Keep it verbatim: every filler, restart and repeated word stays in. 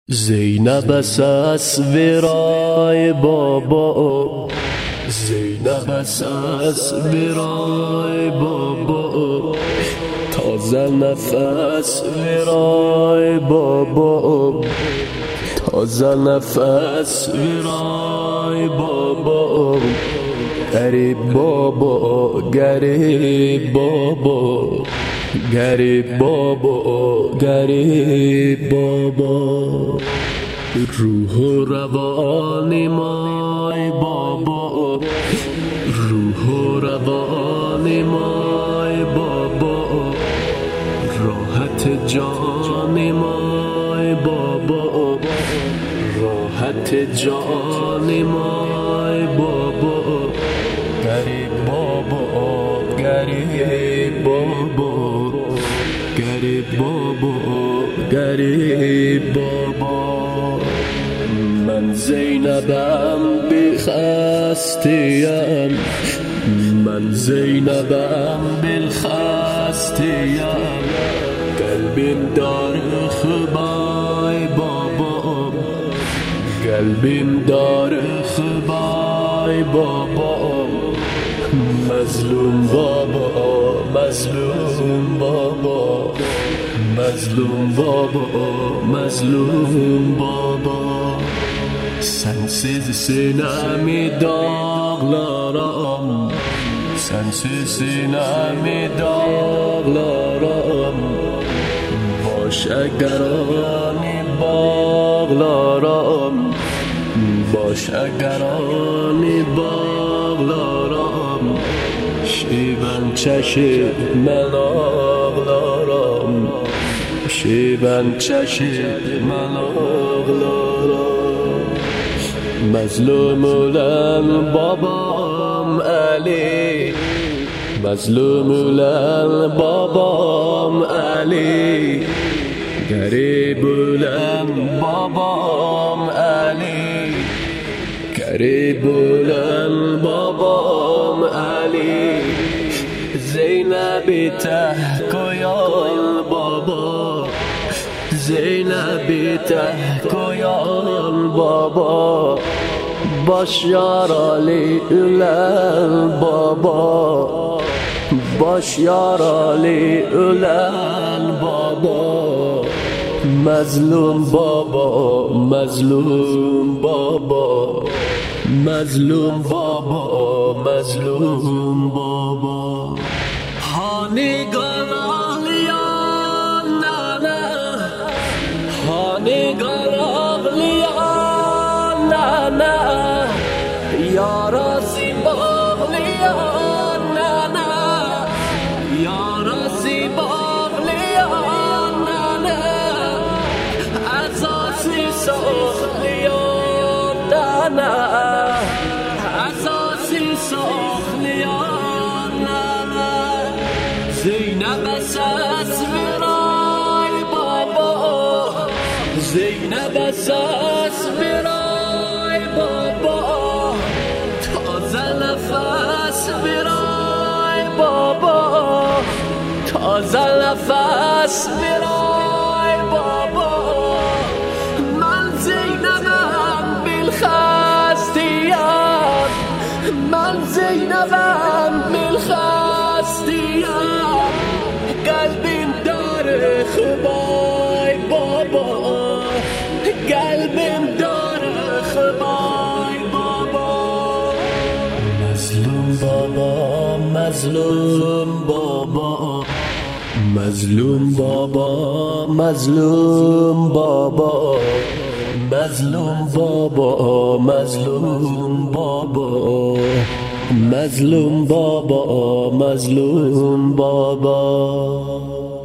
زینب اساس ورای بابا، زینب اساس ورای بابا، تازه نفس ورای بابا، تازه نفس ورای بابا، غریب بابا غریب بابا، غریب بابا غریب بابا، روح و روان مای بابا، روح و روان مای بابا، راحت جان مای بابا، راحت جان مای بابا، غریب بابا غریب بابا، غریب بابا غریب بابا. من زینبم بی خستیم، من زینبم بی خستیم، قلبیم داره خبای بابا، قلبیم داره خبای بابا، مظلوم بابا مظلوم بابا، مظلوم بابا مظلوم بابا. Sensiz sinemi dağlarım, sensiz sinemi dağlarım, boş egerani bağlarım, boş egerani bağlarım, şiven çeşip men ağlarım, şiven çeşip men ağlarım. مظلوم olan babam Ali, مظلوم olan babam Ali, garip olan babam Ali, garip olan babam Ali, Zeynep'i teh koyan baba, Zeynep'i teh koyan baba, baş yaralı ölen baba, baş yaralı ölen baba, mazlum baba mazlum baba, mazlum baba mazlum baba. Hani garağlayan nane, hani garağlayan nane, yarası bağlayan nane, yarası bağlayan nane, esası saklayan nane, esası saklayan nane. Zeynep esas veray baba, Zeynep esas veray baba, taze nefes veray baba, taze nefes veray baba. من زینبم بالخستیم، من زینبم بالخستیم، قلبیم داره خبای بابا، قلبیم داره خبای بابا. مظلوم بابا مظلوم بابا، مظلوم بابا مظلوم بابا، مظلوم بابا مظلوم بابا، مظلوم بابا مظلوم بابا.